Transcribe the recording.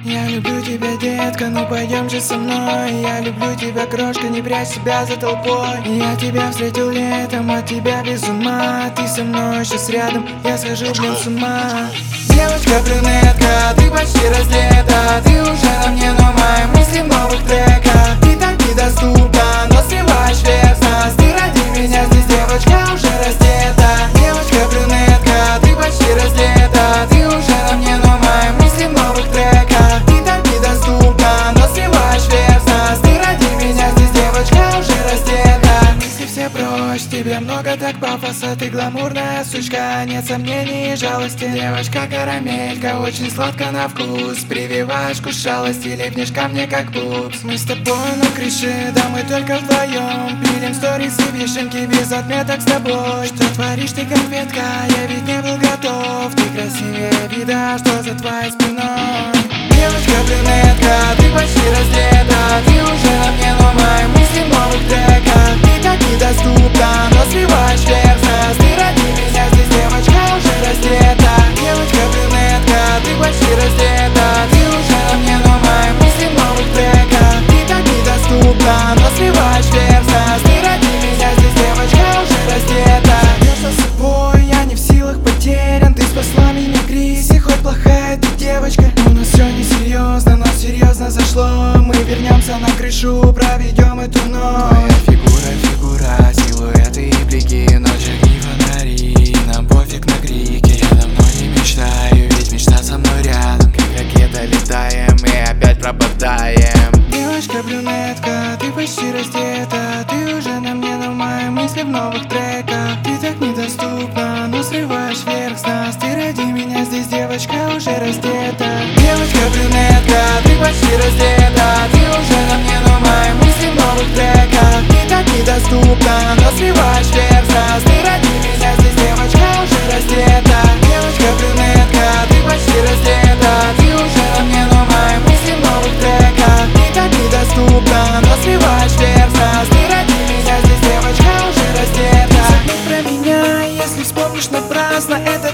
Я люблю тебя, детка, ну пойдем же со мной. Я люблю тебя, крошка, не прячь себя за толпой. Я тебя встретил летом, от тебя без ума. Ты со мной сейчас рядом, я схожу, блин, с ума. Девочка-брюнетка, ты почти раздета. Ты уже на мне, но мои мысли в новых треках. Ты так недоступна, но сливаешь вверх нас. Ты ради меня здесь, девочка, уже раздета. Девочка-брюнетка, ты почти раздета. Ты уже на мне, но мои мысли в новых треках. Ты так недоступна, но сливаешь вверх нас. Ты ради меня здесь, девочка, уже раздета. Мысли все прочь, тебе много так пафоса. Ты гламурная сучка, нет сомнений и жалости. Девочка карамелька, очень сладко на вкус. Прививаешь вкус шалости, липнешь ко мне как пупс. Мы с тобой на крыше, да мы только вдвоем. Пилим сторис и вишенки без отметок с тобой. Что творишь ты, конфетка, я ведь не был готов. Ты красивее вида, что за твоей спиной. Девочка-брюнетка, ты почти раздета. Ты уже на мне, но мои мысли в новых треках. Ты так недоступна, но сливаешь вверх нас. Ты ради меня здесь, девочка, уже раздета. Девочка-брюнетка, ты почти раздета. Ты уже на мне, но мои мысли в новых треках. Ты так недоступна, но сливаешь вверх нас. Ты ради меня здесь, девочка, уже раздета. Зовешь за собой, я не в силах, потерян. Ты спасла меня в кризе, хоть плохая ты девочка. У нас все не серьезно, но серьезно зашло. Мы вернемся на крышу, проведем эту ночь. Твоя фигура, силуэты и блики. Ночь, огни, фонари, нам пофиг на крики. Я давно не мечтаю, ведь мечта со мной рядом. Как ракета летаем и опять пропадаем. Девочка-брюнетка, ты почти раздета. Ты уже на мне, но мои мысли в новых треках. Ты так недоступна, но срываешь вверх с нас. Ты ради меня здесь, девочка, уже раздета. Девочка-брюнетка, ты почти раздета. Ты уже на мне, но мои мысли в новых треках. Ты так недоступна, но срываешь вверх с нас. Ты ради меня здесь, девочка, уже раздета. Девочка-брюнетка, ты почти раздета. Ты уже на мне, но мои мысли в новых треках. Ты так недоступна, но срываешь вверх с нас. Ты ради меня здесь, девочка, уже раздета. Забудь про меня, если вспомнишь напрасно. Это